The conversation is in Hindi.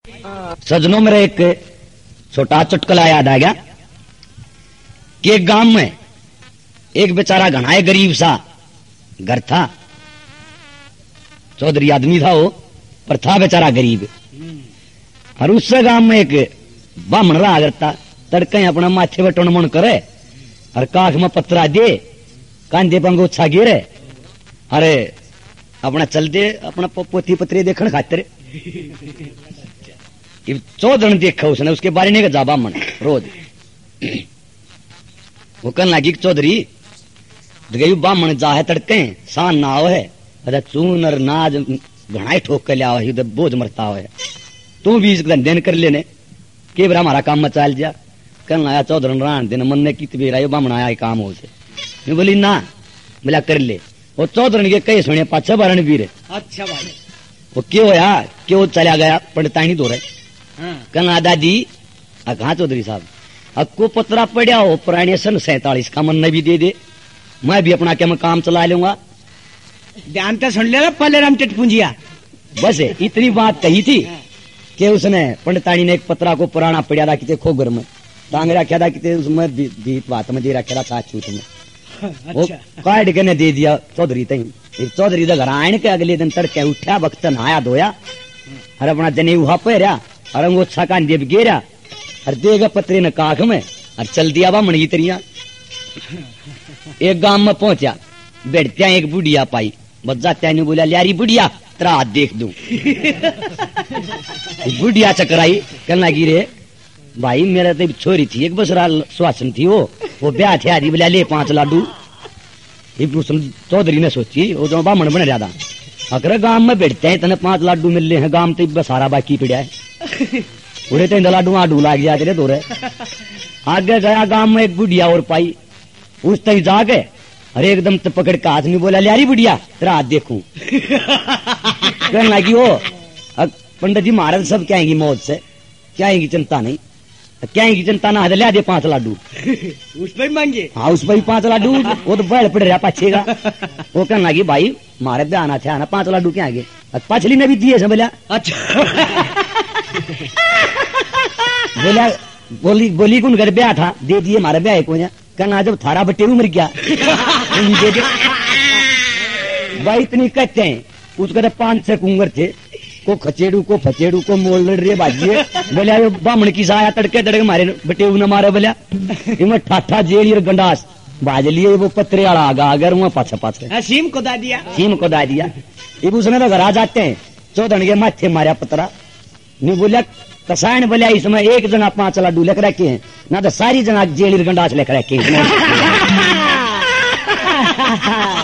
सजनों मेरा एक छोटा चुटकुला याद आ गया कि एक गांव में एक बेचारा घना गरीब सा घर था। चौधरी आदमी था वो, पर था बेचारा गरीब। और उससे गांव में एक बामण रहा करता। तड़के अपना माथे पर टुन मुन करे और काख में पत्रा दे, कांधे पंगोछा गिरे, अरे अपना चल दे अपना पोती पत्री देखने खातिर। चौधरी देखा उसने, उसके बारे में जा बामण रोज वो कहने लगी चौधरी गई बामण जा है तड़के सान ना हो है, अरे चून और नाज घना ठोक के लिया हो, बोझ मरता हो है, तू भी इसका दिन कर लेने के बरा हमारा काम मचाल जा। कहने लगा चौधरी रान दिन मन ने की बेरा बामण आया काम हो से। बोली ना, बोला कर ले। वो चौधरी के कई सुने पाछे बारण वीर। अच्छा भाई वो क्यों होया, क्यों चला गया पंडितानी दो रहे। कहना दादी कहा चौधरी साहब अक्को पत्रा पड़ा हो पुराने सन 47 का, मन ने भी दे दे, मैं भी अपना क्या मैं काम चला लूंगा। ध्यान तो सुन लेना पहले राम टिटपुंजिया। बस इतनी बात कही थी कि उसने पंडितानी ने एक पत्रा को पुराना पड़ा था किते खोगर में टांग रखा था, किते उसमें बीत बात में दे रखा था छाछ छूट में। वो काट के ने दे दिया चौधरी तई। चौधरी का घर आने के अगले दिन तड़के उठा, वक्त नहाया धोया और अपना जने वहा पेरा और अंगोछा का देव गेरा और देगा पत्रे ने काख में और चल दिया बामण की तरिया। एक गांव में पहुंचा, बैठत्या एक बुढ़िया पाई, बजात्या ने बोला ल्यारी बुढ़िया तेरा हाथ देख दूं। बुढ़िया चकराई, कहने लगी रे भाई मेरा तो छोरी थी एक बसरा स्वासन थी, वो ब्याह थे आदि बोला ले 5 लाडू। चौधरी ने सोची वो जो बामण बन रहा था, अगर गांव में बैठते हैं तने 5 लाडू मिल रहे हैं, गांव तो बसारा बाकी पड़ा है, पूरे 3 लाडू आडू लाग गया तेरे दो। आगे गया गांव में एक बुढ़िया और पाई, उस तक जाके अरे एकदम तो पकड़ के हाथ में बोला ल्यारी बुढ़िया तेरा हाथ देखूं। कहने लगी वो पंडित जी महाराज सब क्या आएंगी मौत से, क्या आएंगी चिंता नहीं, क्या आएंगी चिंता ना, लिया दे 5 लाडू। उस पर मांगे? हाँ उस पर 5 लाडू, वो तो बैल पड़ रहा पाछेगा। वो कहने लगी भाई मारे भी आना था ना, 5 लाडू क्या आगे, पछली ने भी दिए बोला। अच्छा बोला बोली कौन घर ब्याह था, दे दिए हमारे ब्याह को। कहना जब थारा बटेरू मर गया दे दे। भाई इतनी कहते हैं, उसके 5-6 कुंगर थे, को खचेड़ू को फचेड़ू को मोल रे बाजिए। बोला बामण की साया तड़के तड़के मारे बटेरू न मारे। बोला इनमें ठाठा जेड़ी और गंडास बाज लिए, वो पत्रे आड़ा आगा अगर वहां पाछे पाछे सीम को दा दिया, सीम को दा दिया। इब उसने तो घर आ जाते हैं, चौधरी के माथे मारा पतरा। नहीं बोला कसायन बोला इसमें एक जना 5 लाडू लिख रखे हैं ना, तो सारी जना जेड़ी गंडास लिख रखे हैं।